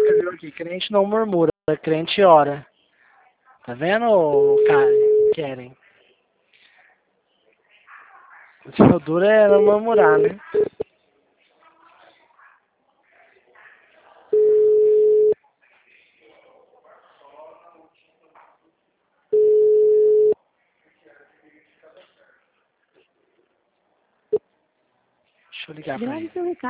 escreveu aqui, crente não murmura, crente ora. Tá vendo, Karen? O duro é não murmurar, né? Deixa eu ligar pra ele.